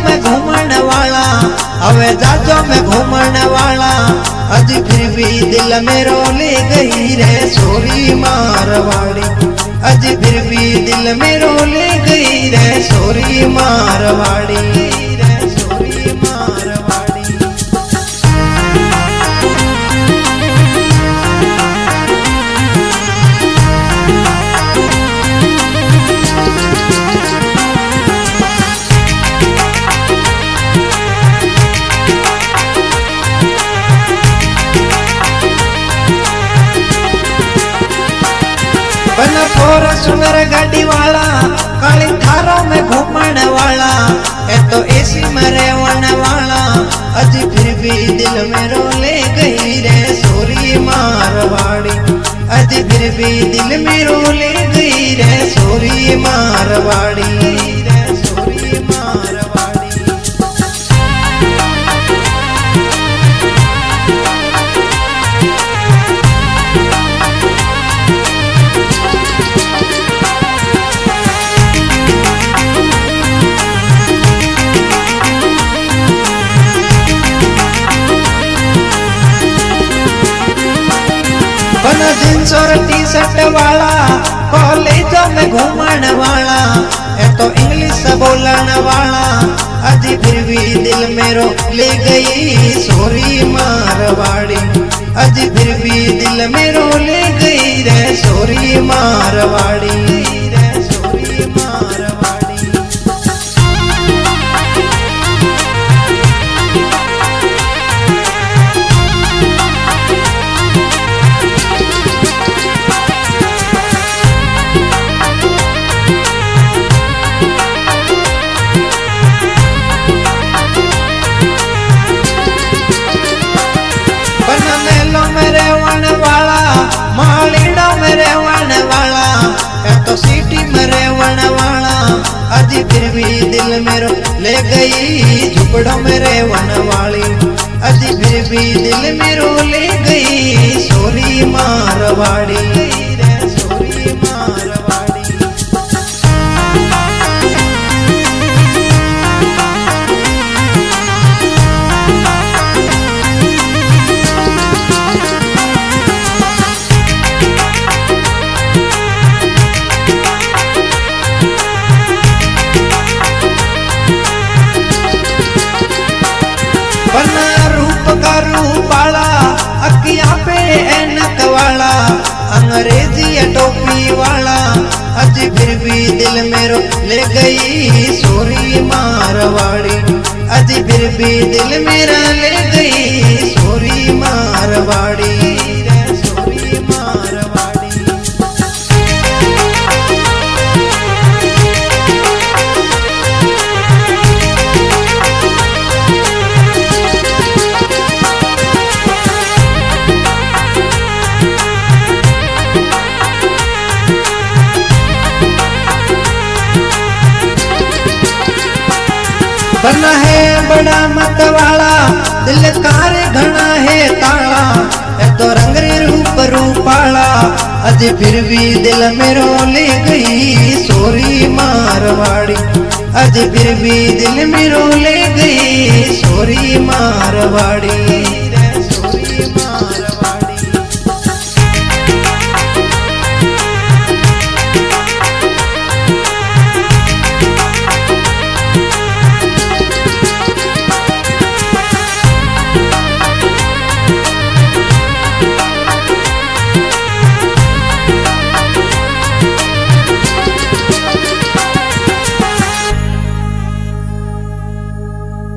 में घूमन वाला, हवे जाजो में घूमन वाला, अज फिर भी दिल मेरो ले गई रे सोरी मारवाड़ी। अज फिर भी दिल मेरो ले गई रे सोरी मारवाड़ी, रे सोरी मारवाड़ी। बन फोर सुंदर गाड़ी वाला, काली थारों में घूमने वाला, है तो एसी में रहने वाला, अज फिर भी दिल मेरो ले गई रे सोरी मारवाड़ी। अज फिर भी दिल मेरो ले गई रे सोरी मारवाड़ी, रे सोरी मारवाड़ी। जींस और टी शर्ट वाला, कॉलेजों में घूमन वाला, है तो इंग्लिश बोलन वाला, अज फिर भी दिल मेरो ले गई सोरी मारवाड़ी। अज फिर भी दिल मेरो ले गई रे सोरी मारवाड़ी, रे सोरी मारवाड़ी। मालीड़ा में रहने वाला, है तो सिटी में रहने वाला, अज फिर भी दिल मेरो ले गई झुपड़ों में रहने वाली। अज फिर भी दिल मेरो ले गई सोरी मारवाड़ी, रे सोरी मारवाड़ी। रूप का रूप वाला, अखियां पे ऐनक वाला, अंग्रेजी टोपी वाला, अज फिर भी दिल मेरो ले गई सोरी मारवाड़ी। अज फिर भी दिल मेरा ले गई सोरी मारवाड़ी, रे सोरी मारवाड़ी। बना है बड़ा मत वाला, दिल कार घना है ताला, है तो रंगरे रूप रूपाला, अज फिर भी दिल मेरो ले गई सोरी मारवाड़ी। अज फिर भी दिल मेरो ले गई सोरी मारवाड़ी।